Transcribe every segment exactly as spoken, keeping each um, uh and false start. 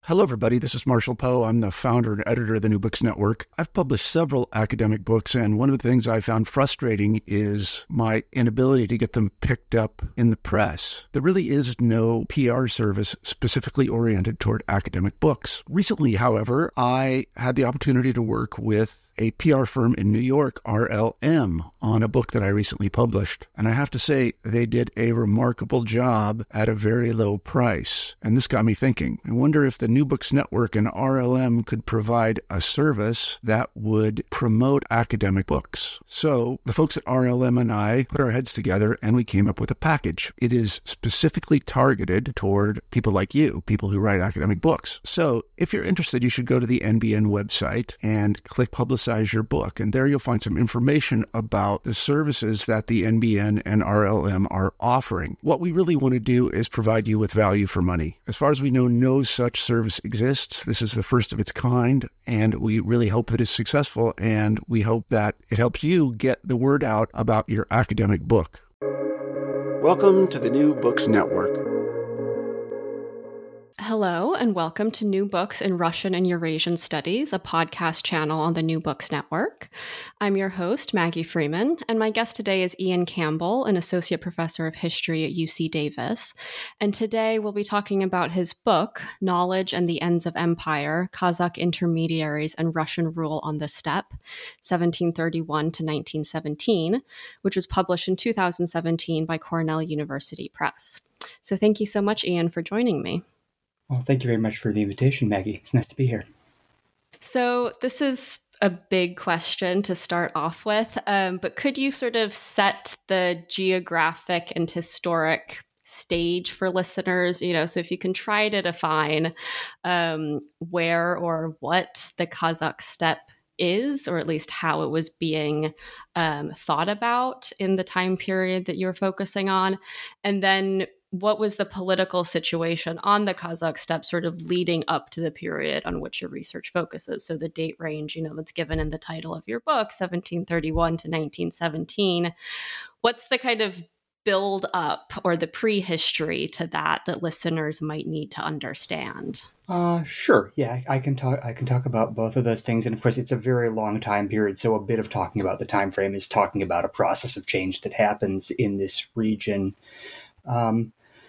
Hello, everybody. This is Marshall Poe. I'm the founder and editor of the New Books Network. I've published several academic books, and one of the things I found frustrating is my inability to get them picked up in the press. There really is no P R service specifically oriented toward academic books. Recently, however, I had the opportunity to work with a P R firm in New York, R L M, on a book that I recently published. And I have to say, they did a remarkable job at a very low price. And this got me thinking. I wonder if the New Books Network and R L M could provide a service that would promote academic books. So the folks at R L M and I put our heads together and we came up with a package. It is specifically targeted toward people like you, people who write academic books. So if you're interested, you should go to the N B N website and click Publicize your book. And there you'll find some information about the services that the N B N and R L M are offering. What we really want to do is provide you with value for money. As far as we know, no such service exists. This is the first of its kind, and we really hope that it's successful, and we hope that it helps you get the word out about your academic book. Welcome to the New Books Network. Hello, and welcome to New Books in Russian and Eurasian Studies, a podcast channel on the New Books Network. I'm your host, Maggie Freeman, and my guest today is Ian Campbell, an associate professor of history at U C Davis. And today we'll be talking about his book, Knowledge and the Ends of Empire, Kazakh Intermediaries and Russian Rule on the Steppe, seventeen thirty-one to nineteen seventeen, which was published in two thousand seventeen by Cornell University Press. So thank you so much, Ian, for joining me. Well, thank you very much for the invitation, Maggie. It's nice to be here. So this is a big question to start off with, um, but could you sort of set the geographic and historic stage for listeners? You know, so if you can try to define um, where or what the Kazakh steppe is, or at least how it was being um, thought about in the time period that you're focusing on, and then what was the political situation on the Kazakh steppe sort of leading up to the period on which your research focuses? So the date range, you know, that's given in the title of your book, seventeen thirty-one to nineteen seventeen. What's the kind of build up or the prehistory to that that listeners might need to understand? Uh, sure. Yeah, I can talk. I can talk about both of those things, and of course, it's a very long time period. So a bit of talking about the time frame is talking about a process of change that happens in this region. Um,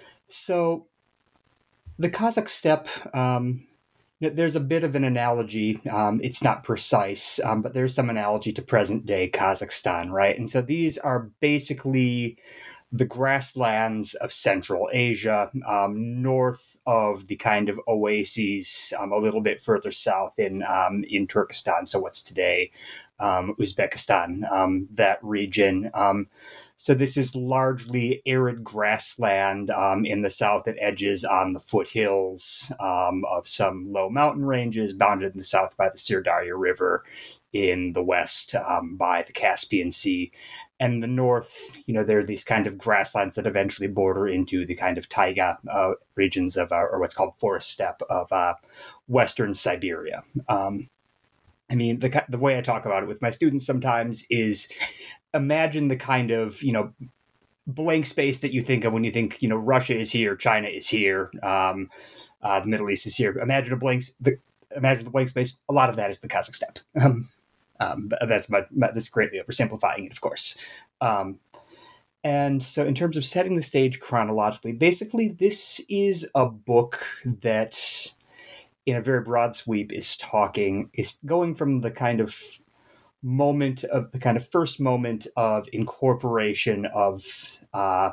So the Kazakh steppe, um, there's a bit of an analogy. Um, it's not precise, um, but there's some analogy to present-day Kazakhstan, right? And so these are basically the grasslands of Central Asia, um, north of the kind of oases, um, a little bit further south in um, in Turkestan, so what's today um, Uzbekistan, um, that region. Um, So this is largely arid grassland um, in the south that edges on the foothills um, of some low mountain ranges, bounded in the south by the Sirdarya River, in the west um, by the Caspian Sea. And in the north, you know, there are these kind of grasslands that eventually border into the kind of taiga uh, regions of, uh, or what's called forest steppe of uh, western Siberia. Um, I mean, the the way I talk about it with my students sometimes is, imagine the kind of, you know, blank space that you think of when you think, you know, Russia is here, China is here, um, uh, the Middle East is here. Imagine a blank, the, imagine the blank space. A lot of that is the Kazakh steppe. Um, um, that's my, my, that's greatly oversimplifying it, of course. Um, and so, in terms of setting the stage chronologically, basically, this is a book that, in a very broad sweep, is talking is going from the kind of moment of the kind of first moment of incorporation of uh,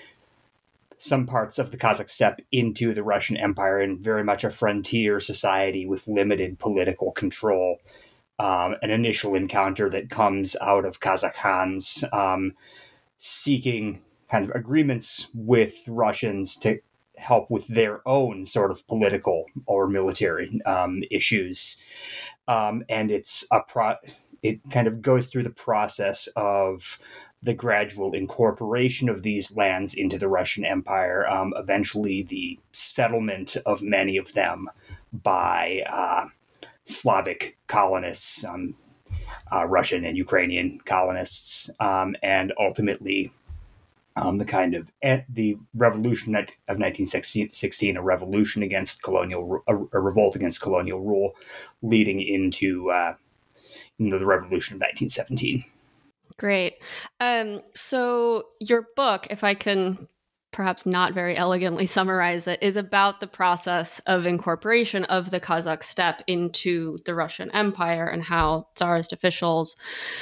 some parts of the Kazakh steppe into the Russian Empire, and very much a frontier society with limited political control. Um, an initial encounter that comes out of Kazakh Khans um, seeking kind of agreements with Russians to help with their own sort of political or military um, issues. Um, and it's a pro. It kind of goes through the process of the gradual incorporation of these lands into the Russian Empire, um, eventually the settlement of many of them by uh, Slavic colonists, um, uh, Russian and Ukrainian colonists, um, and ultimately um, the kind of at the revolution of nineteen sixteen, a revolution against colonial, a, a revolt against colonial rule, leading into uh, you know, the revolution of nineteen seventeen. Great. Um, so your book, if I can perhaps not very elegantly summarize it, is about the process of incorporation of the Kazakh steppe into the Russian Empire and how Tsarist officials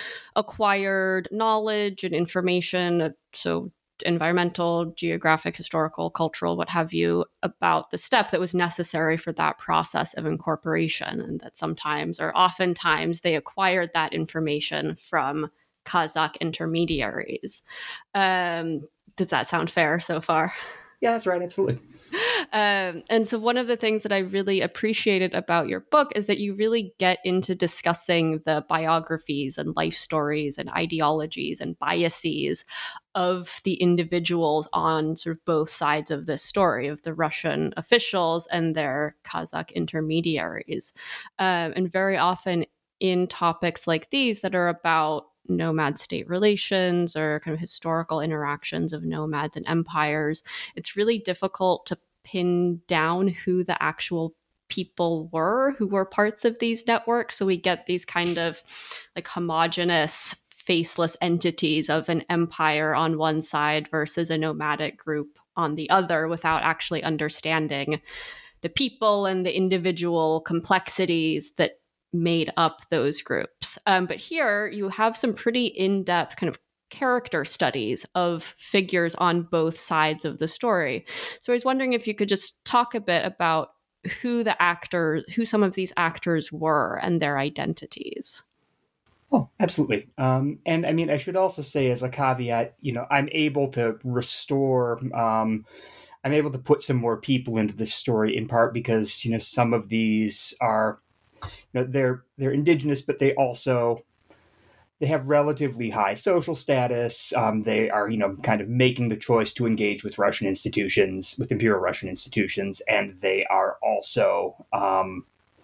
acquired knowledge and information, so environmental, geographic, historical, cultural, what have you, about the steppe that was necessary for that process of incorporation, and that sometimes or oftentimes they acquired that information from Kazakh intermediaries. Um, does that sound fair so far? Yeah, that's right. Absolutely. Um, and so one of the things that I really appreciated about your book is that you really get into discussing the biographies and life stories and ideologies and biases of the individuals on sort of both sides of this story, of the Russian officials and their Kazakh intermediaries. Um, and very often in topics like these that are about nomad-state relations or kind of historical interactions of nomads and empires, it's really difficult to pin down who the actual people were who were parts of these networks. So we get these kind of like homogenous, faceless entities of an empire on one side versus a nomadic group on the other without actually understanding the people and the individual complexities that made up those groups. Um, but here you have some pretty in-depth kind of character studies of figures on both sides of the story. So I was wondering if you could just talk a bit about who the actors, who some of these actors were and their identities. Oh, absolutely. Um, and I mean, I should also say as a caveat, you know, I'm able to restore, um, I'm able to put some more people into this story in part because, you know, some of these are, you know, they're they're indigenous, but they also they have relatively high social status. Um, they are, you know, kind of making the choice to engage with Russian institutions, with Imperial Russian institutions, and they are also, um,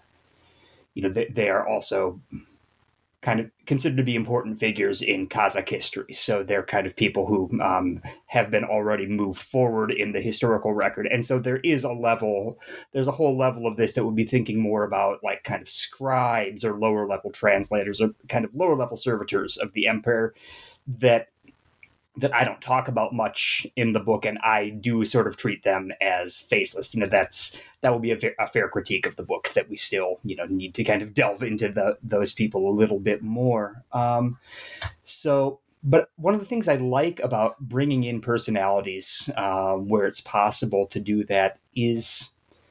you know, they, they are also kind of considered to be important figures in Kazakh history. So they're kind of people who um, have been already moved forward in the historical record. And so there is a level, there's a whole level of this that would be thinking more about like kind of scribes or lower level translators or kind of lower level servitors of the empire that that I don't talk about much in the book, and I do sort of treat them as faceless. You know, that's that will be a, fa- a fair critique of the book that we still, you know, need to kind of delve into the, those people a little bit more. Um, so, but one of the things I like about bringing in personalities uh, where it's possible to do that is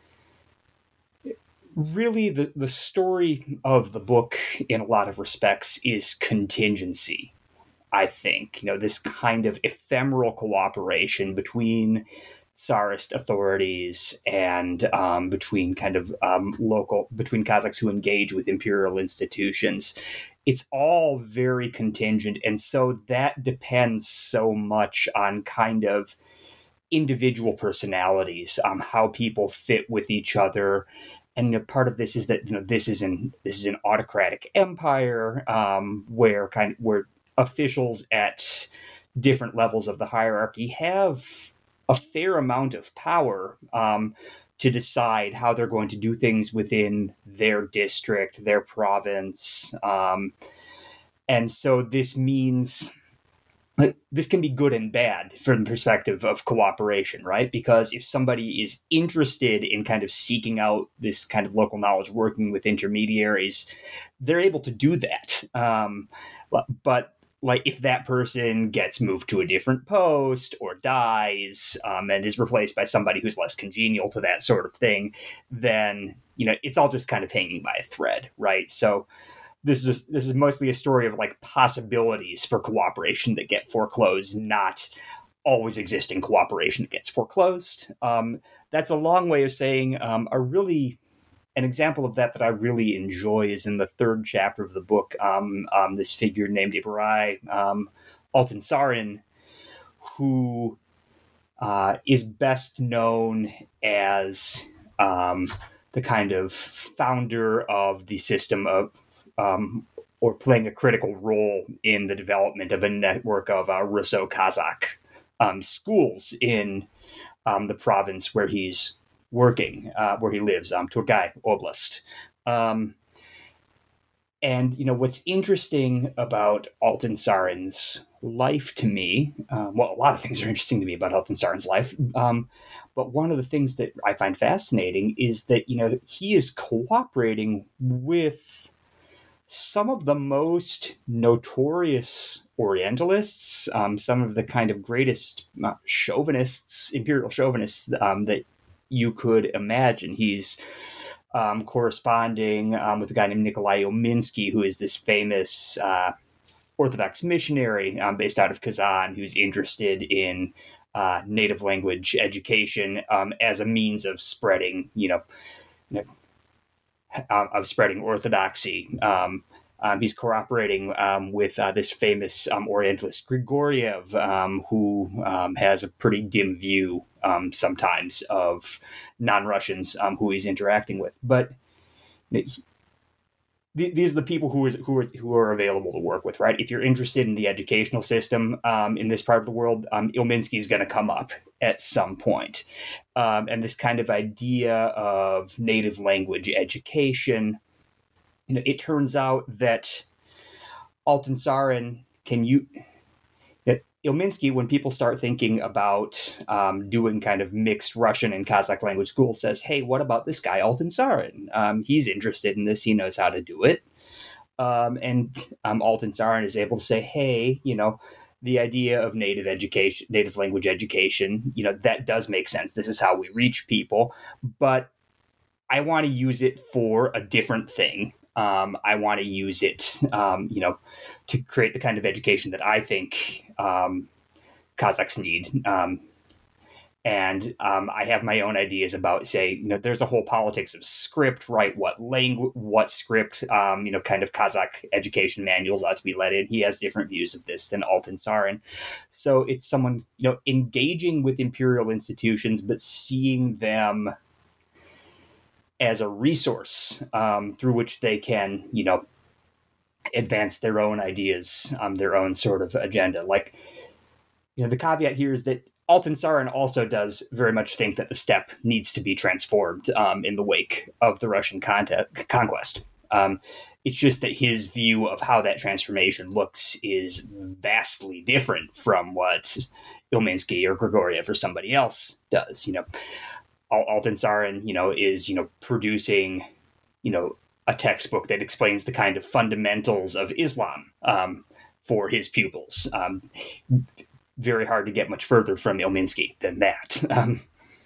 really the, the story of the book in a lot of respects is contingency. I think, you know, this kind of ephemeral cooperation between Tsarist authorities and um, between kind of um, local, between Kazakhs who engage with imperial institutions. It's all very contingent. And so that depends so much on kind of individual personalities, um, how people fit with each other. And you know, part of this is that, you know, this is an, this is an autocratic empire um, where kind of, where officials at different levels of the hierarchy have a fair amount of power um, to decide how they're going to do things within their district, their province. Um, and so this means like, this can be good and bad from the perspective of cooperation, right? Because if somebody is interested in kind of seeking out this kind of local knowledge, working with intermediaries, they're able to do that. Um, but like if that person gets moved to a different post or dies um, and is replaced by somebody who's less congenial to that sort of thing, then, you know, it's all just kind of hanging by a thread, right? So this is this is mostly a story of like possibilities for cooperation that get foreclosed, not always existing cooperation that gets foreclosed. Um, that's a long way of saying um, a really An example of that that I really enjoy is in the third chapter of the book. Um, um, this figure named Ibarai um, Altansarin, who uh, is best known as um, the kind of founder of the system of, um, or playing a critical role in the development of a network of uh, Russo-Kazakh um, schools in um, the province where he's working, uh, where he lives, um, Turgai Oblast. Um, and, you know, what's interesting about Altan Sarin's life to me, um, well, a lot of things are interesting to me about Altan Sarin's life, um, but one of the things that I find fascinating is that, you know, he is cooperating with some of the most notorious Orientalists, um, some of the kind of greatest uh, chauvinists, imperial chauvinists um, that you could imagine. He's um, corresponding um, with a guy named Nikolai Ilminsky, who is this famous uh, Orthodox missionary um, based out of Kazan, who's interested in uh, native language education um, as a means of spreading, you know, you know Uh, of spreading orthodoxy. Um, um, he's cooperating um, with uh, this famous um, Orientalist Grigoriev, um, who um, has a pretty dim view um, sometimes of non-Russians um, who he's interacting with. But he, these are the people who is who are who are available to work with, right? If you're interested in the educational system um, in this part of the world, um, Ilminsky is going to come up at some point. Um, and this kind of idea of native language education, you know, it turns out that Altan Sarin can you. Ilminsky, when people start thinking about um, doing kind of mixed Russian and Kazakh language schools, says, hey, what about this guy, Altan Sarin? Um, he's interested in this. He knows how to do it. Um, and um, Altan Sarin is able to say, hey, you know, the idea of native education, native language education, you know, that does make sense. This is how we reach people. But I want to use it for a different thing. Um, I want to use it, um, you know, to create the kind of education that I think um, Kazakhs need. Um, and um, I have my own ideas about, say, you know, there's a whole politics of script, right? What language, what script, um, you know, kind of Kazakh education manuals ought to be let in. He has different views of this than Altan Sarin. So it's someone, you know, engaging with imperial institutions, but seeing them as a resource um, through which they can, you know, advance their own ideas, um, their own sort of agenda. Like, you know, the caveat here is that Altan Sarin also does very much think that the steppe needs to be transformed um, in the wake of the Russian con- conquest. Um, it's just that his view of how that transformation looks is vastly different from what Ilminsky or Grigoriev or somebody else does. You know, Altan Sarin, you know, is, you know, producing, you know, a textbook that explains the kind of fundamentals of Islam um, for his pupils. Um, very hard to get much further from Ilminsky than that. Um,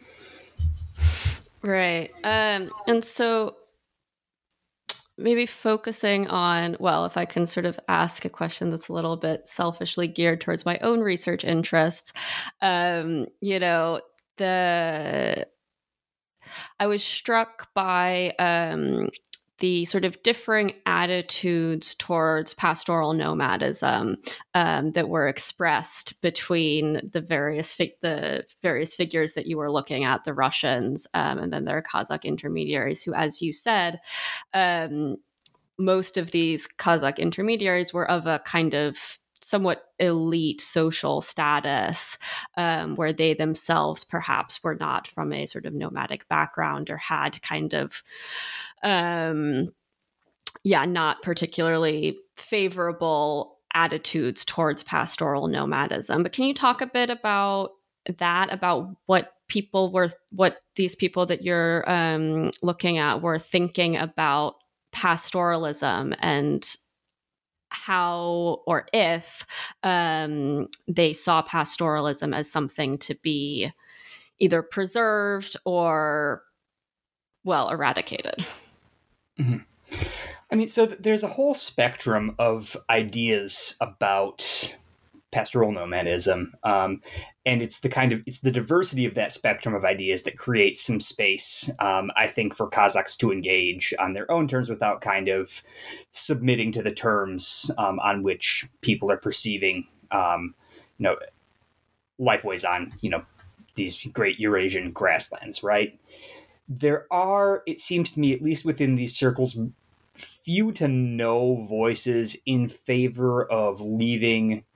right. Um, and so maybe focusing on, well, if I can sort of ask a question that's a little bit selfishly geared towards my own research interests, um, you know, the I was struck by um, the sort of differing attitudes towards pastoral nomadism um, that were expressed between the various fig- the various figures that you were looking at, the Russians, um, and then their Kazakh intermediaries, who, as you said, um, most of these Kazakh intermediaries were of a kind of somewhat elite social status, um, where they themselves perhaps were not from a sort of nomadic background or had kind of, um, yeah, not particularly favorable attitudes towards pastoral nomadism. But can you talk a bit about that, about what people were, what these people that you're um, looking at were thinking about pastoralism, and how or if um, they saw pastoralism as something to be either preserved or, well, eradicated? Mm-hmm. I mean, so th- there's a whole spectrum of ideas about pastoral nomadism, um, and it's the kind of it's the diversity of that spectrum of ideas that creates some space, um, I think, for Kazakhs to engage on their own terms without kind of submitting to the terms um, on which people are perceiving, um, you know, lifeways on, you know, these great Eurasian grasslands, right? There are, it seems to me, at least within these circles, few to no voices in favor of leaving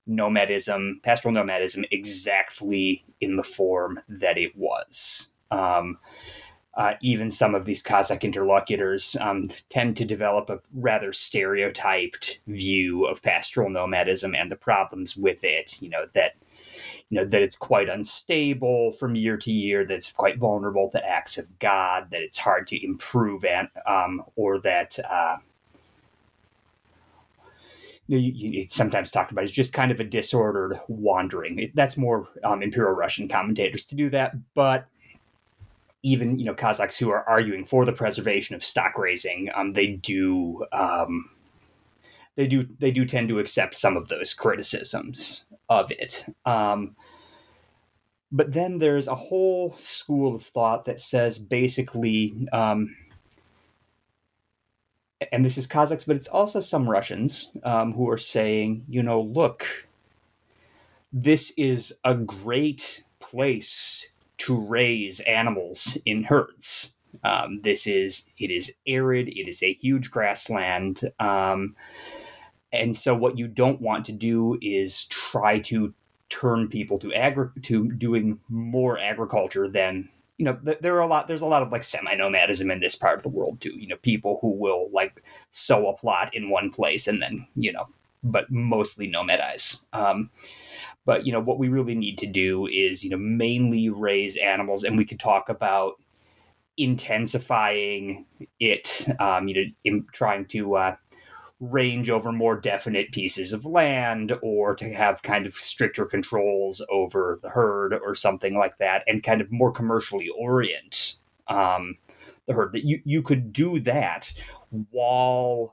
nomadism, pastoral nomadism, exactly in the form that it was. Um, uh, even some of these Kazakh interlocutors um, tend to develop a rather stereotyped view of pastoral nomadism and the problems with it. You know that you know that it's quite unstable from year to year, that it's quite vulnerable to acts of God, that it's hard to improve, and um, or that. Uh, You, you, it's sometimes talked about as just kind of a disordered wandering. It, that's more um, Imperial Russian commentators to do that, but even you know Kazakhs who are arguing for the preservation of stock raising, um, they do um, they do they do tend to accept some of those criticisms of it. Um, but then there's a whole school of thought that says basically. Um, And this is Kazakhs, but it's also some Russians um, who are saying, you know, look, this is a great place to raise animals in herds. Um, this is, it is arid, it is a huge grassland. Um, and so what you don't want to do is try to turn people to agri- to doing more agriculture than You know, there are a lot. There's a lot of like semi-nomadism in this part of the world too. You know, people who will like sow a plot in one place and then you know, but mostly nomadize. Um, but you know, what we really need to do is you know mainly raise animals, and we could talk about intensifying it. Um, you know, in trying to uh, range over more definite pieces of land, or to have kind of stricter controls over the herd or something like that, and kind of more commercially orient um, the herd. That you, you could do that while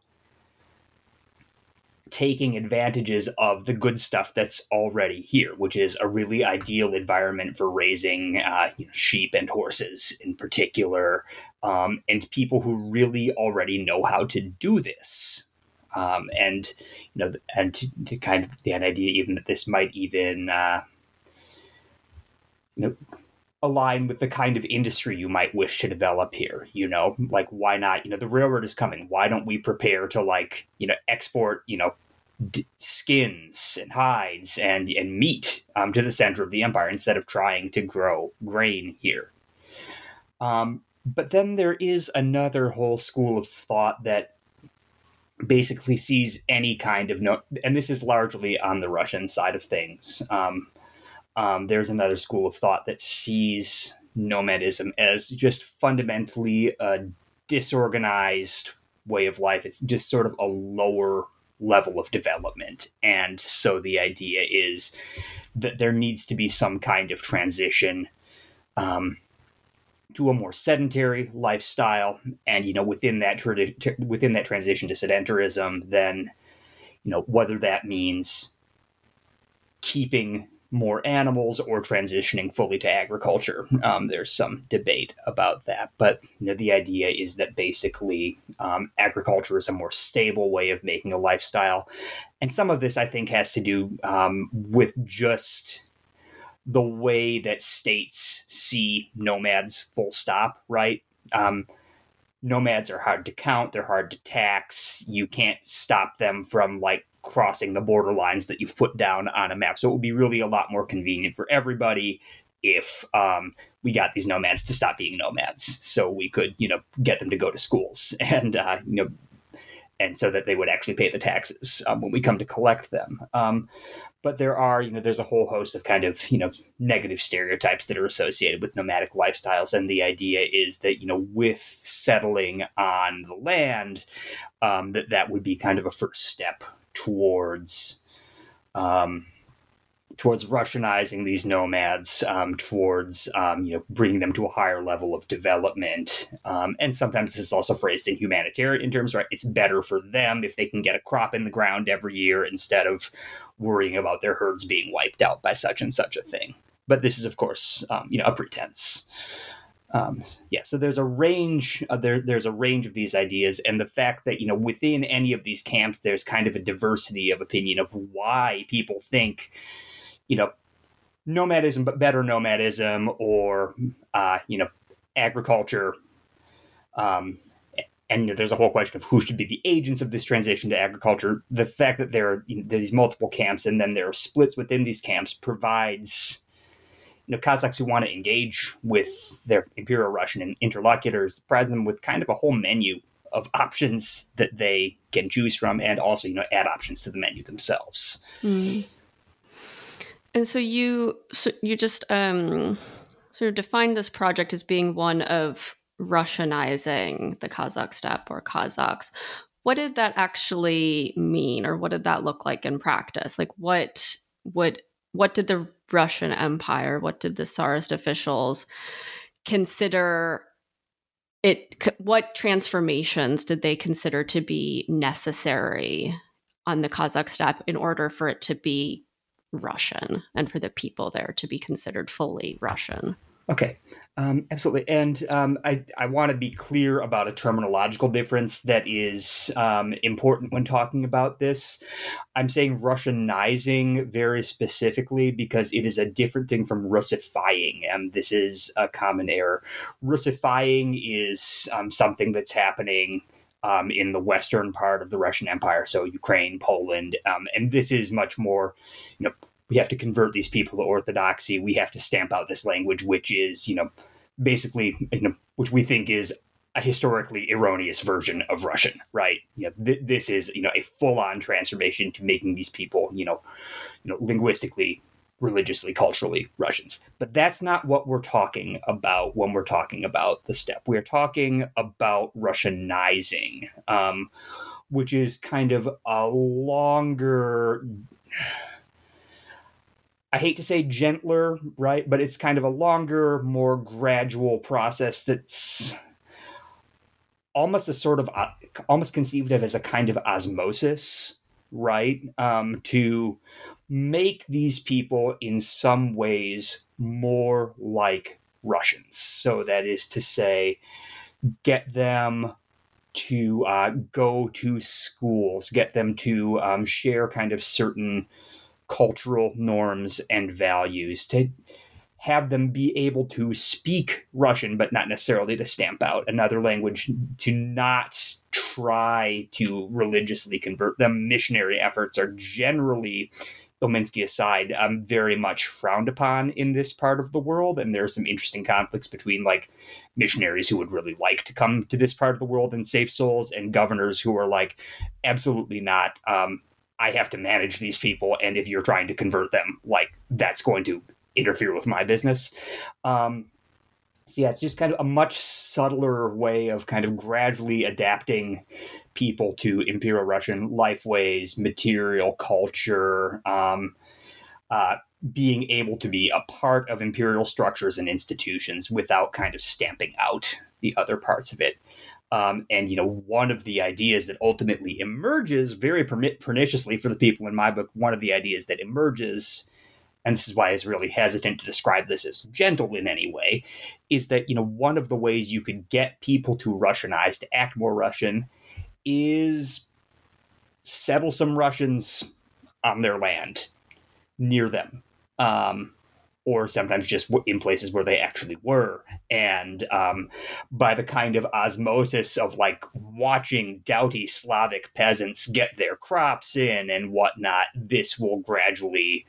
taking advantages of the good stuff that's already here, which is a really ideal environment for raising uh, you know, sheep and horses in particular, um, and people who really already know how to do this. Um, and, you know, and to, to kind of the idea even that this might even, uh, you know, align with the kind of industry you might wish to develop here, you know, like why not, you know, the railroad is coming. Why don't we prepare to like, you know, export, you know, d- skins and hides and, and meat um, to the center of the empire instead of trying to grow grain here. Um, but then there is another whole school of thought that basically sees any kind of no, and this is largely on the Russian side of things. Um, um, there's another school of thought that sees nomadism as just fundamentally a disorganized way of life. It's just sort of a lower level of development. And so the idea is that there needs to be some kind of transition um, to a more sedentary lifestyle, and you know within that tradi- within that transition to sedentarism, then you know whether that means keeping more animals or transitioning fully to agriculture. Um, there's some debate about that, but you know the idea is that basically um, agriculture is a more stable way of making a lifestyle, and some of this I think has to do um, with just the way that states see nomads, full stop, right? Um, nomads are hard to count. They're hard to tax. You can't stop them from like crossing the border lines that you've put down on a map. So it would be really a lot more convenient for everybody if um, we got these nomads to stop being nomads. So we could, you know, get them to go to schools and, uh, you know, and so that they would actually pay the taxes um, when we come to collect them. Um, But there are, you know, there's a whole host of kind of, you know, negative stereotypes that are associated with nomadic lifestyles. And the idea is that, you know, with settling on the land, um, that that would be kind of a first step towards, um, towards Russianizing these nomads, um, towards, um, you know, bringing them to a higher level of development. Um, and sometimes this is also phrased in humanitarian terms, right? It's better for them if they can get a crop in the ground every year instead of worrying about their herds being wiped out by such and such a thing. But this is, of course, um, you know, a pretense. Um, yeah, so there's a range. Uh, there, there's a range of these ideas, and the fact that you know within any of these camps, there's kind of a diversity of opinion of why people think, you know, nomadism, but better nomadism, or uh, you know, agriculture, um, and you know, there's a whole question of who should be the agents of this transition to agriculture. The fact that there are, you know, there are these multiple camps and then there are splits within these camps provides, you know, Kazakhs who want to engage with their Imperial Russian interlocutors, provides them with kind of a whole menu of options that they can choose from, and also, you know, add options to the menu themselves. Mm. And so you, so you just um, sort of defined this project as being one of Russianizing the Kazakh steppe or Kazakhs. What did that actually mean, or what did that look like in practice? Like, what would what did the Russian Empire, what did the Tsarist officials consider it? What transformations did they consider to be necessary on the Kazakh steppe in order for it to be Russian and for the people there to be considered fully Russian? Okay, um, absolutely. And um, I, I want to be clear about a terminological difference that is um, important when talking about this. I'm saying Russianizing very specifically because it is a different thing from Russifying, and this is a common error. Russifying is um, something that's happening um, in the western part of the Russian Empire, so Ukraine, Poland, um, and this is much more, you know, we have to convert these people to Orthodoxy. We have to stamp out this language, which is, you know, basically, you know, which we think is a historically erroneous version of Russian, right? You know, th- this is, you know, a full-on transformation to making these people, you know, you know, linguistically, religiously, culturally Russians. But that's not what we're talking about when we're talking about the steppe. We're talking about Russianizing, um, which is kind of a longer, I hate to say gentler, right? But it's kind of a longer, more gradual process that's almost a sort of, almost conceived of as a kind of osmosis, right? Um, to make these people in some ways more like Russians. So that is to say, get them to uh, go to schools, get them to um, share kind of certain cultural norms and values, to have them be able to speak Russian, but not necessarily to stamp out another language, to not try to religiously convert them. Missionary efforts are generally, Ilminsky aside, um, very much frowned upon in this part of the world. And there are some interesting conflicts between like missionaries who would really like to come to this part of the world and save souls, and governors who are like, absolutely not. Um, I have to manage these people, and if you're trying to convert them, like, that's going to interfere with my business. Um, so yeah, it's just kind of a much subtler way of kind of gradually adapting people to Imperial Russian life ways, material culture, um, uh, being able to be a part of imperial structures and institutions without kind of stamping out the other parts of it. Um, and, you know, one of the ideas that ultimately emerges very permi- perniciously for the people in my book, one of the ideas that emerges, and this is why I was really hesitant to describe this as gentle in any way, is that, you know, one of the ways you could get people to Russianize, to act more Russian, is settle some Russians on their land, near them. Um, or sometimes just in places where they actually were. And um, by the kind of osmosis of like watching doughty Slavic peasants get their crops in and whatnot, this will gradually,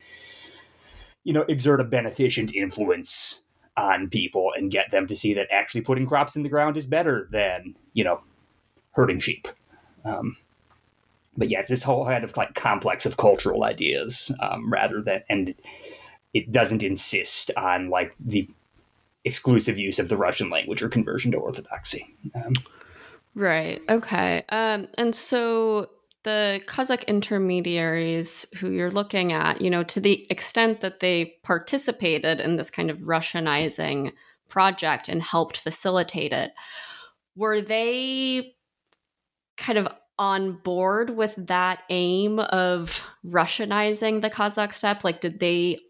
you know, exert a beneficent influence on people and get them to see that actually putting crops in the ground is better than, you know, herding sheep. Um, but yeah, it's this whole kind of like complex of cultural ideas um, rather than, and it doesn't insist on like the exclusive use of the Russian language or conversion to Orthodoxy. Um, right. Okay. Um, and so the Kazakh intermediaries who you're looking at, you know, to the extent that they participated in this kind of Russianizing project and helped facilitate it, were they kind of on board with that aim of Russianizing the Kazakh steppe? Like, did they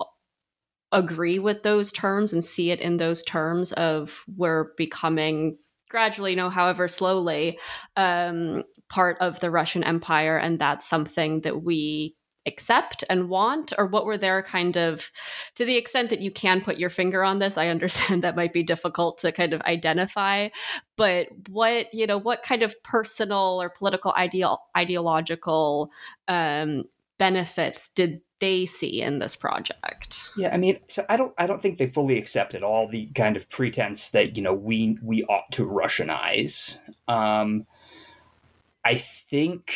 agree with those terms and see it in those terms of we're becoming gradually, you know, however slowly, um, part of the Russian Empire, and that's something that we accept and want, or what were their kind of, to the extent that you can put your finger on this, I understand that might be difficult to kind of identify, but what, you know, what kind of personal or political ideal ideological um, benefits did they see in this project? Yeah, I mean, so I don't I don't think they fully accepted all the kind of pretense that, you know, we we ought to Russianize. Um, I think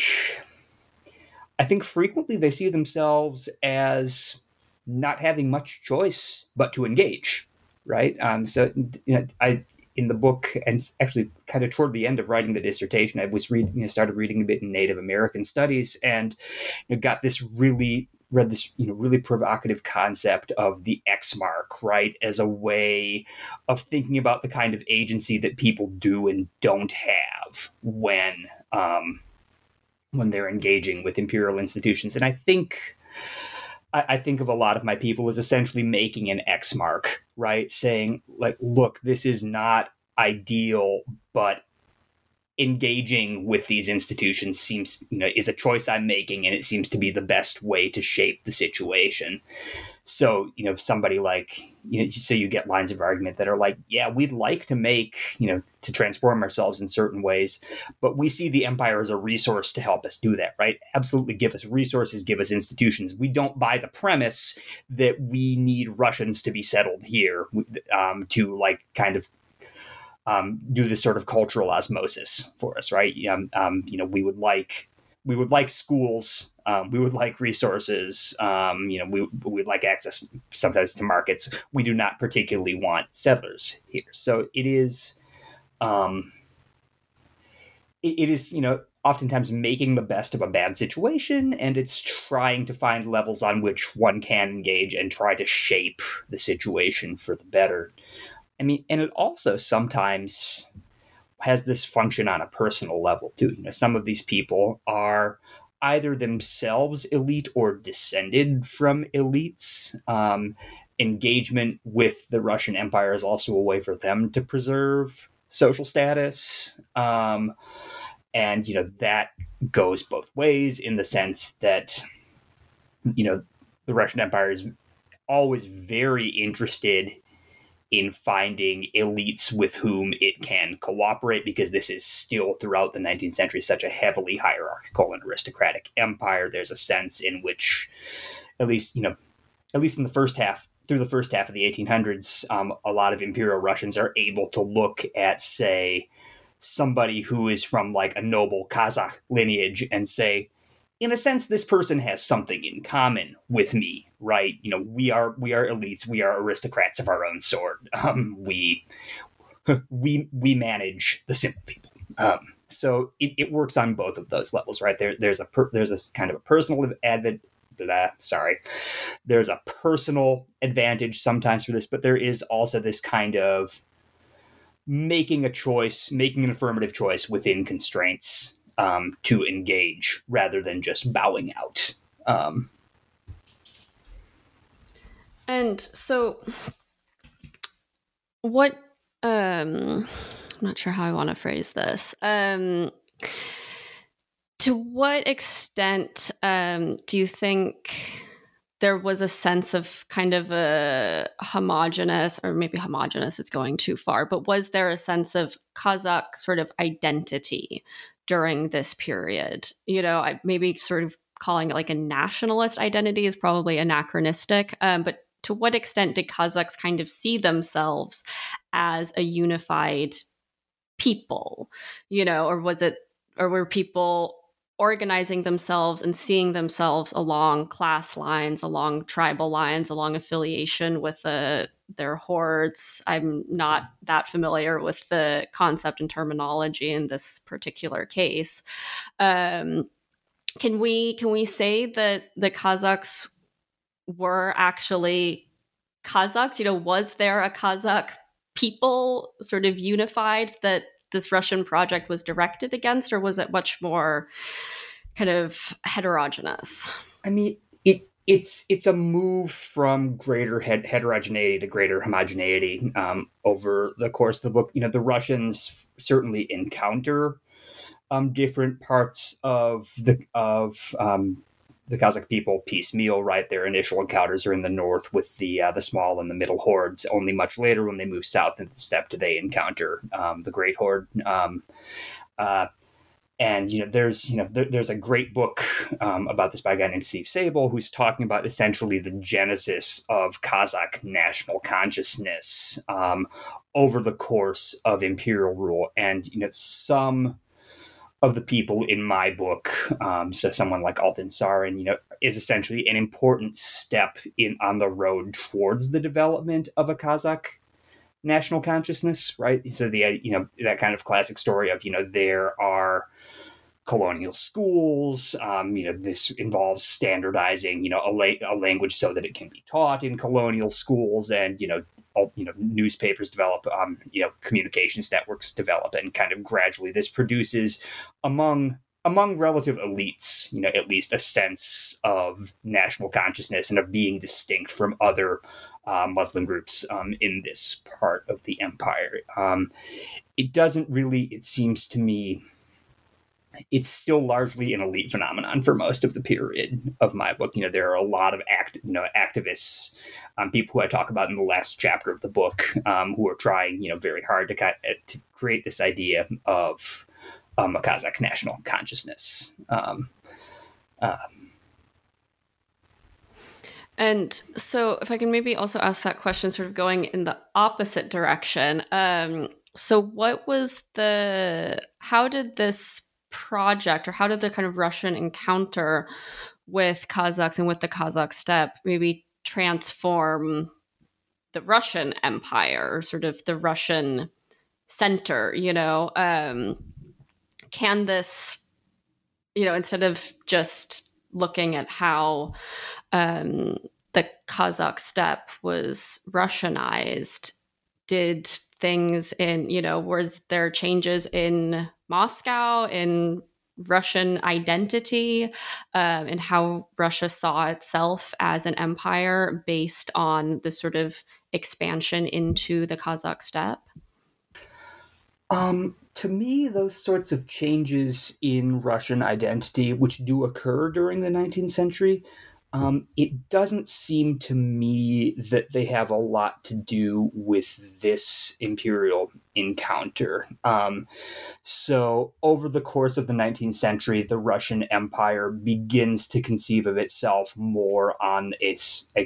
I think frequently they see themselves as not having much choice but to engage, right? Um, so you know, I in the book, and actually kind of toward the end of writing the dissertation, I was reading, you know, started reading a bit in Native American studies, and you know, got this really read this you know really provocative concept of the X mark, right, as a way of thinking about the kind of agency that people do and don't have when. Um, when they're engaging with imperial institutions. And I think I, I think of a lot of my people as essentially making an X mark, right? Saying, like, look, this is not ideal, but engaging with these institutions seems, you know, is a choice I'm making, and it seems to be the best way to shape the situation. So, you know, somebody like, you know, so you get lines of argument that are like, yeah, we'd like to make, you know, to transform ourselves in certain ways, but we see the empire as a resource to help us do that, right? Absolutely give us resources, give us institutions. We don't buy the premise that we need Russians to be settled here um, to like kind of um, do this sort of cultural osmosis for us, right? Um, um, you know, we would like we would like schools. Um, we would like resources. Um, you know, we would like access sometimes to markets. We do not particularly want settlers here. So it is, um, it, it is, you know, oftentimes making the best of a bad situation, and it's trying to find levels on which one can engage and try to shape the situation for the better. I mean, and it also sometimes has this function on a personal level too. You know, some of these people are either themselves elite or descended from elites. Um, engagement with the Russian Empire is also a way for them to preserve social status. Um, and, you know, that goes both ways in the sense that, you know, the Russian Empire is always very interested in finding elites with whom it can cooperate, because this is still throughout the nineteenth century such a heavily hierarchical and aristocratic empire. There's a sense in which, at least, you know, at least in the first half, through the first half of the eighteen hundreds, um, a lot of Imperial Russians are able to look at, say, somebody who is from like a noble Kazakh lineage and say, in a sense, this person has something in common with me, right? You know, we are we are elites, we are aristocrats of our own sort. Um, we we we manage the simple people. Um, so it, it works on both of those levels, right? There there's a per, there's a kind of a personal advantage. Blah, sorry, there's a personal advantage sometimes for this, but there is also this kind of making a choice, making an affirmative choice within constraints. Um, to engage rather than just bowing out. Um, and so what, um, I'm not sure how I want to phrase this. Um, to what extent um, do you think there was a sense of kind of a homogenous, or maybe homogenous, it's going too far, but was there a sense of Kazakh sort of identity during this period? You know, I, maybe sort of calling it like a nationalist identity is probably anachronistic. Um, but to what extent did Kazakhs kind of see themselves as a unified people? You know, or was it, or were people organizing themselves and seeing themselves along class lines, along tribal lines, along affiliation with the their hordes? I'm not that familiar with the concept and terminology in this particular case. Um, can we can we say that the Kazakhs were actually Kazakhs? You know, was there a Kazakh people sort of unified that this Russian project was directed against, or was it much more kind of heterogeneous? I mean, it it's it's a move from greater het- heterogeneity to greater homogeneity um, over the course of the book. You know, the Russians certainly encounter um, different parts of the of um, the Kazakh people piecemeal, right? Their initial encounters are in the north with the uh, the small and the middle hordes. Only much later, when they move south into the steppe, do they encounter um, the Great Horde. Um, uh, and you know, there's you know, there, there's a great book um, about this by a guy named Steve Sable, who's talking about essentially the genesis of Kazakh national consciousness um, over the course of imperial rule. And you know, some of the people in my book, um, so someone like Altan Sarin, you know, is essentially an important step in on the road towards the development of a Kazakh national consciousness, right? So the, you know, that kind of classic story of, you know, there are colonial schools, um, you know, this involves standardizing, you know, a, la- a language so that it can be taught in colonial schools, and, you know, all, you know, newspapers develop, um, you know, communications networks develop, and kind of gradually this produces among among relative elites, you know, at least a sense of national consciousness and of being distinct from other uh, Muslim groups um, in this part of the empire. Um, it doesn't really, it seems to me, it's still largely an elite phenomenon for most of the period of my book. You know, there are a lot of act, you know, activists, um, people who I talk about in the last chapter of the book, um, who are trying, you know, very hard to, to create this idea of um, a Kazakh national consciousness. Um, uh, And so if I can maybe also ask that question, sort of going in the opposite direction. Um, so what was the, how did this project, or how did the kind of Russian encounter with Kazakhs and with the Kazakh steppe maybe transform the Russian Empire, or sort of the Russian center, you know? Um, can this, you know, instead of just looking at how um, the Kazakh steppe was Russianized, did things in, you know, was there changes in Moscow, in Russian identity, um, and how Russia saw itself as an empire based on this sort of expansion into the Kazakh steppe? Um, to me, those sorts of changes in Russian identity, which do occur during the nineteenth century, um, it doesn't seem to me that they have a lot to do with this imperial encounter. Um, so, over the course of the nineteenth century, the Russian Empire begins to conceive of itself more on its a,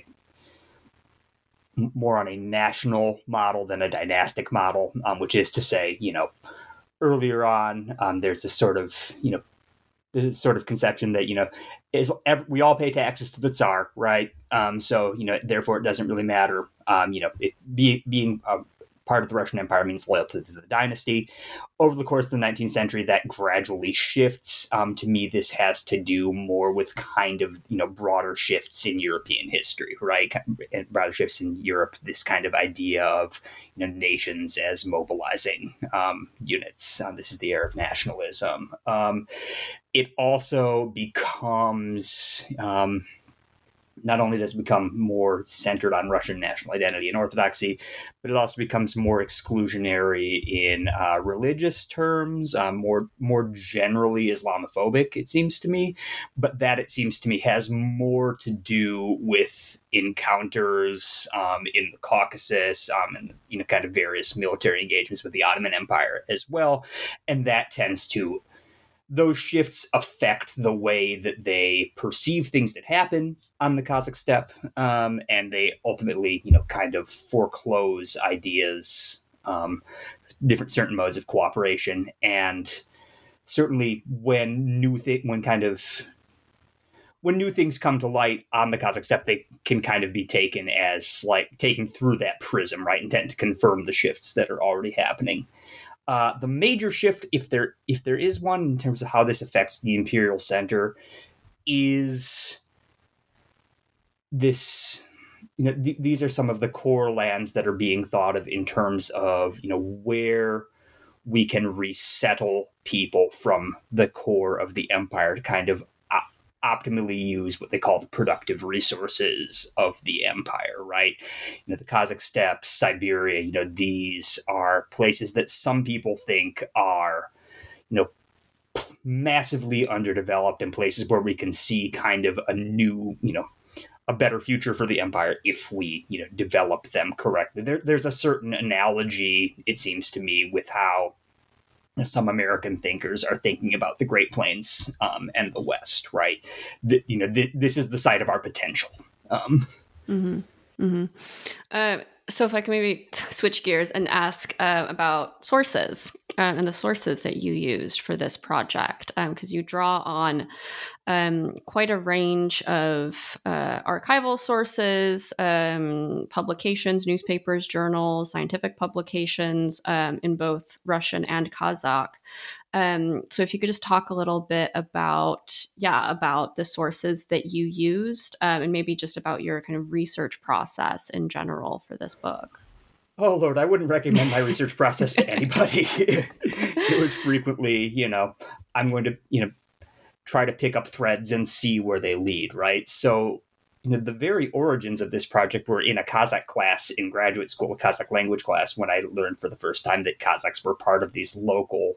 more on a national model than a dynastic model, um, which is to say, you know, earlier on, um, there's this sort of, you know, this sort of conception that, you know, is every, we all pay taxes to the Tsar, right? Um, so, you know, therefore it doesn't really matter. Um, you know, it, be, being a part of the Russian Empire means loyalty to the dynasty. Over the course of the nineteenth century, that gradually shifts. Um, to me, this has to do more with kind of, you know, broader shifts in European history, right? And broader shifts in Europe, this kind of idea of, you know, nations as mobilizing um, units. Um, this is the era of nationalism. Um, it also becomes... Um, Not only does it become more centered on Russian national identity and orthodoxy, but it also becomes more exclusionary in uh, religious terms, um, more more generally Islamophobic, it seems to me. But that, it seems to me, has more to do with encounters um, in the Caucasus um, and, you know, kind of various military engagements with the Ottoman Empire as well. And that tends to those shifts affect the way that they perceive things that happen on the Kazakh steppe, um, and they ultimately, you know, kind of foreclose ideas, um, different certain modes of cooperation, and certainly when new thi- when kind of when new things come to light on the Kazakh steppe, they can kind of be taken as like taken through that prism, right, and tend to confirm the shifts that are already happening. Uh, the major shift, if there if there is one, in terms of how this affects the imperial center, is this. You know, th- these are some of the core lands that are being thought of in terms of, you know, where we can resettle people from the core of the empire to kind of op- optimally use what they call the productive resources of the empire, right? You know, the Kazakh steppe, Siberia, you know, these are places that some people think are, you know, massively underdeveloped and places where we can see kind of a new, you know, a better future for the empire if we, you know, develop them correctly. There, there's a certain analogy, it seems to me, with how some American thinkers are thinking about the Great Plains um, and the West, right? The, you know, th- this is the site of our potential. Um, mm-hmm. Mm-hmm. Uh, so if I can maybe switch gears and ask uh, about sources uh, and the sources that you used for this project, because um, you draw on um, quite a range of uh, archival sources, um, publications, newspapers, journals, scientific publications um, in both Russian and Kazakh. Um, so if you could just talk a little bit about, yeah, about the sources that you used um, and maybe just about your kind of research process in general for this book. Oh, Lord, I wouldn't recommend my research process to anybody. It was frequently, you know, I'm going to, you know, try to pick up threads and see where they lead, right? So, you know, the very origins of this project were in a Kazakh class in graduate school, a Kazakh language class, when I learned for the first time that Kazakhs were part of these local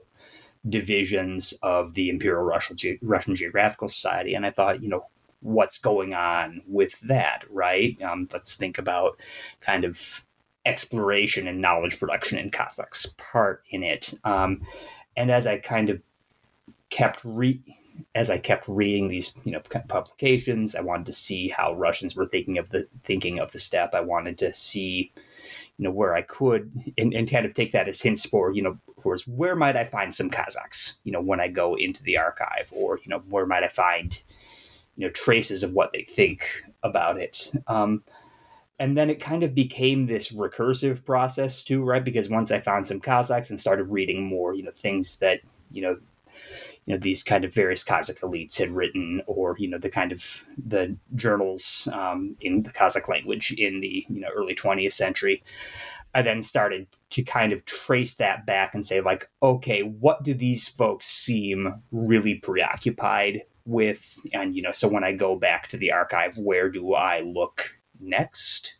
divisions of the Imperial Russian, Ge- Russian Geographical Society. And I thought, you know, what's going on with that, right? Um, let's think about kind of exploration and knowledge production in Kazakh's part in it. Um, and as I kind of kept re- as I kept reading these, you know, publications, I wanted to see how Russians were thinking of the thinking of the steppe. I wanted to see, you know, where I could and, and kind of take that as hints for, you know, towards where might I find some Kazakhs, you know, when I go into the archive, or, you know, where might I find, you know, traces of what they think about it. Um, and then it kind of became this recursive process too, right? Because once I found some Kazakhs and started reading more, you know, things that, you know, you know, these kind of various Kazakh elites had written, or, you know, the kind of the journals um, in the Kazakh language in the, you know, early twentieth century, I then started to kind of trace that back and say, like, okay, what do these folks seem really preoccupied with? And, you know, so when I go back to the archive, where do I look next?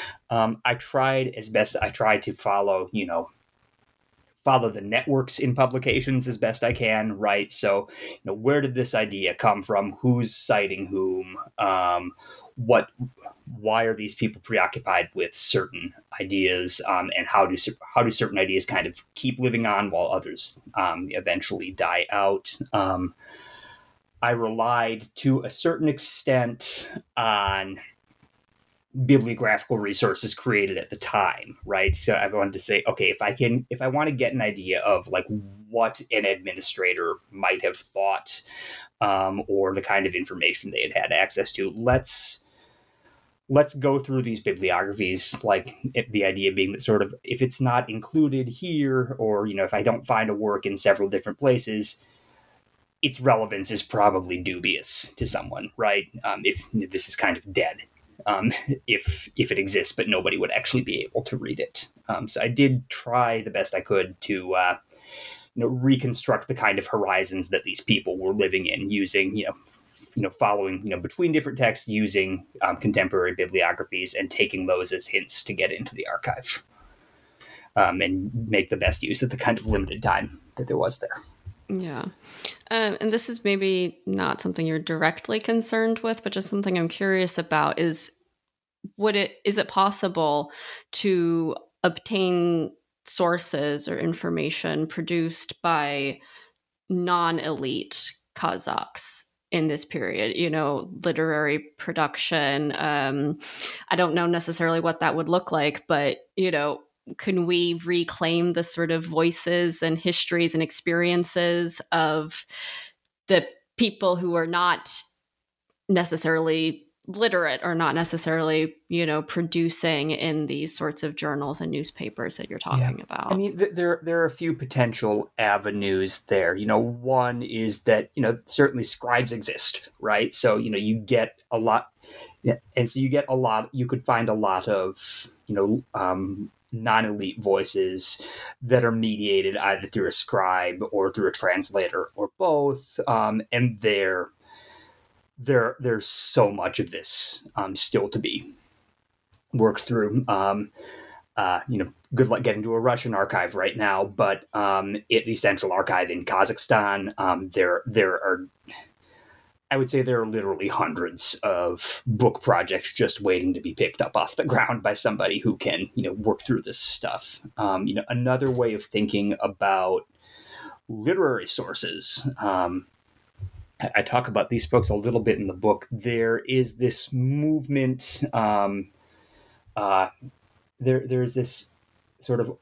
Um, I tried as best I tried to follow, you know, follow the networks in publications as best I can, right? So, you know, where did this idea come from? Who's citing whom? Um, what, why are these people preoccupied with certain ideas? Um, and how do how do certain ideas kind of keep living on while others um, eventually die out? Um, I relied to a certain extent on bibliographical resources created at the time, right? So I wanted to say, okay, if I can, if I want to get an idea of like what an administrator might have thought, um, or the kind of information they had had access to, let's let's go through these bibliographies. Like it, the idea being that sort of if it's not included here, or, you know, if I don't find a work in several different places, its relevance is probably dubious to someone, right? Um, if this is kind of dead. Um, if if it exists, but nobody would actually be able to read it. Um, so I did try the best I could to uh, you know, reconstruct the kind of horizons that these people were living in, using, you know, you know, following, you know, between different texts, using um, contemporary bibliographies and taking those as hints to get into the archive, um, and make the best use of the kind of limited time that there was there. Yeah. Um, and this is maybe not something you're directly concerned with, but just something I'm curious about is, would it, is it possible to obtain sources or information produced by non-elite Kazakhs in this period, you know, literary production? Um, I don't know necessarily what that would look like, but, you know, can we reclaim the sort of voices and histories and experiences of the people who are not necessarily literate or not necessarily, you know, producing in these sorts of journals and newspapers that you're talking yeah. about? I mean, th- there there are a few potential avenues there. You know, one is that, you know, certainly scribes exist, right? So, you know, you get a lot, yeah, and so you get a lot, you could find a lot of, you know, um, non-elite voices that are mediated either through a scribe or through a translator or both. Um, and there, there, there's so much of this um, still to be worked through. Um, uh, you know, good luck getting to a Russian archive right now, but um, at the Central Archive in Kazakhstan, um, there there are, I would say there are literally hundreds of book projects just waiting to be picked up off the ground by somebody who can, you know, work through this stuff. Um, you know, another way of thinking about literary sources. Um, I, I talk about these books a little bit in the book. There is this movement. Um, uh, there, there's this sort of.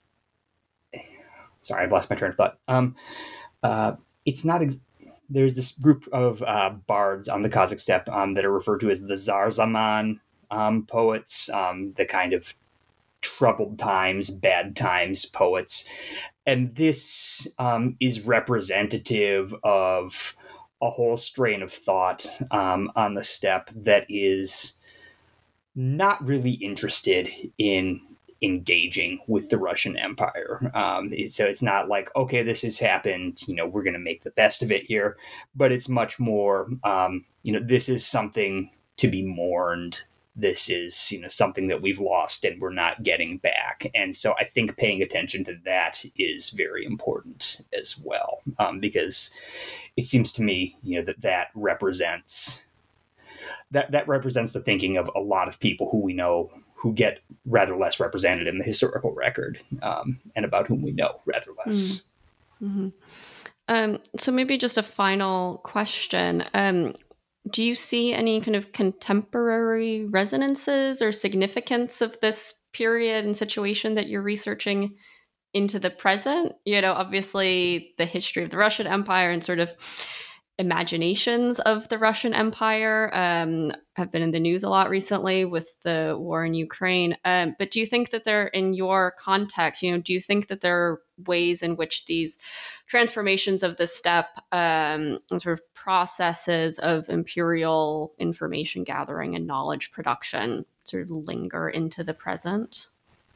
Sorry, I've lost my train of thought. Um, uh, it's not. Ex- there's this group of uh, bards on the Kazakh steppe um, that are referred to as the Tsar Zaman um, poets, um, the kind of troubled times, bad times poets. And this um, is representative of a whole strain of thought um, on the steppe that is not really interested in engaging with the Russian Empire. Um, it, so it's not like, okay, this has happened, you know, we're going to make the best of it here. But it's much more, um, you know, this is something to be mourned. This is, you know, something that we've lost and we're not getting back. And so I think paying attention to that is very important as well, um, because it seems to me, you know, that that represents that that represents the thinking of a lot of people who we know who get rather less represented in the historical record, um, and about whom we know rather less. Mm-hmm. Um, so maybe just a final question. Um, do you see any kind of contemporary resonances or significance of this period and situation that you're researching into the present? You know, obviously the history of the Russian Empire and sort of imaginations of the Russian Empire um, have been in the news a lot recently with the war in Ukraine. Um, but do you think that they're, in your context, you know, do you think that there are ways in which these transformations of the steppe um, and sort of processes of imperial information gathering and knowledge production sort of linger into the present?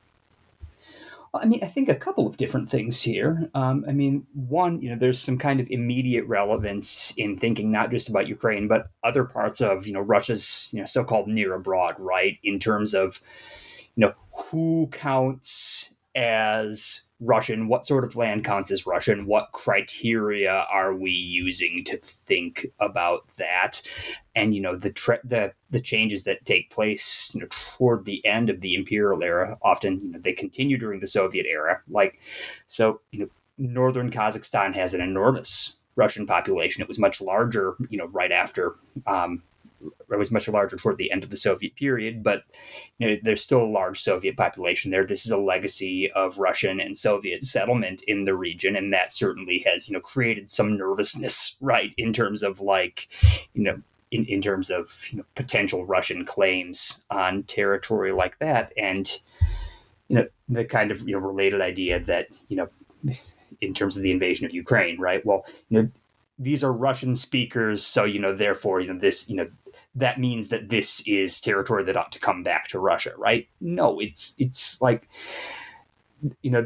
I mean, I think a couple of different things here. Um, I mean, one, you know, there's some kind of immediate relevance in thinking not just about Ukraine, but other parts of, you know, Russia's, you know, so-called near abroad, right? In terms of, you know, who counts as Russian, what sort of land counts as Russian, what criteria are we using to think about that? And, you know, the tre- the the changes that take place, you know, toward the end of the imperial era, often, you know, they continue during the Soviet era. Like, so, you know, northern Kazakhstan has an enormous Russian population. It was much larger, you know, right after, um, it was much larger toward the end of the Soviet period, but you know, there's still a large Soviet population there. This is a legacy of Russian and Soviet settlement in the region, and that certainly has, you know, created some nervousness, right, in terms of like, you know, in, in terms of, you know, potential Russian claims on territory like that, and you know, the kind of, you know, related idea that, you know, in terms of the invasion of Ukraine, right? Well, you know, these are Russian speakers, so, you know, therefore, you know, this, you know, that means that this is territory that ought to come back to Russia, right? No, it's it's like, you know,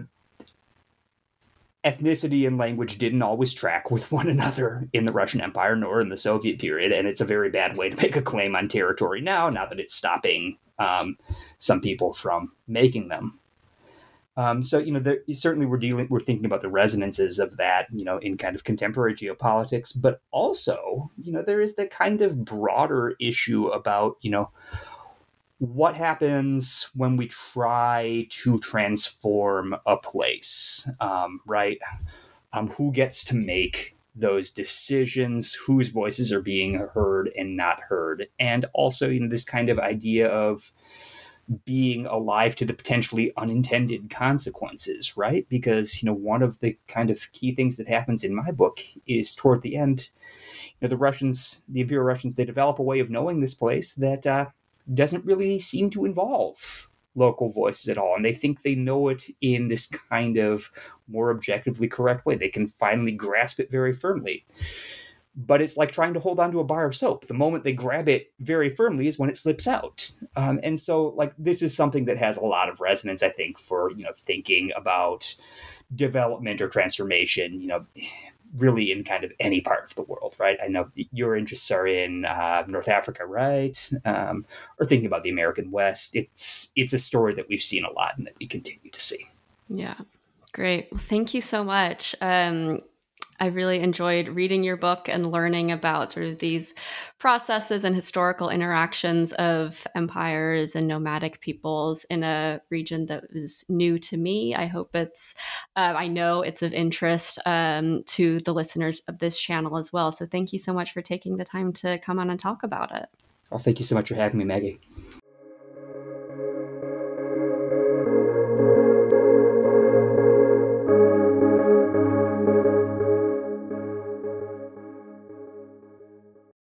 ethnicity and language didn't always track with one another in the Russian Empire nor in the Soviet period, and it's a very bad way to make a claim on territory now, now that it's stopping um, some people from making them. Um, so, you know, there, certainly we're dealing, we're thinking about the resonances of that, you know, in kind of contemporary geopolitics, but also, you know, there is that kind of broader issue about, you know, what happens when we try to transform a place, um, right? Um, who gets to make those decisions, whose voices are being heard and not heard. And also, you know, this kind of idea of being alive to the potentially unintended consequences, right? Because, you know, one of the kind of key things that happens in my book is toward the end, you know, the Russians, the Imperial Russians, they develop a way of knowing this place that uh, doesn't really seem to involve local voices at all. And they think they know it in this kind of more objectively correct way. They can finally grasp it very firmly. But it's like trying to hold on to a bar of soap. The moment they grab it very firmly is when it slips out. Um, and so, like, this is something that has a lot of resonance, I think, for, you know, thinking about development or transformation, you know, really in kind of any part of the world, right? I know your interests are in uh, North Africa, right? Um, or thinking about the American West. It's it's a story that we've seen a lot and that we continue to see. Yeah, great. Well, thank you so much. Um, I really enjoyed reading your book and learning about sort of these processes and historical interactions of empires and nomadic peoples in a region that is new to me. I hope it's, uh, I know it's of interest um, to the listeners of this channel as well. So thank you so much for taking the time to come on and talk about it. Well, thank you so much for having me, Maggie.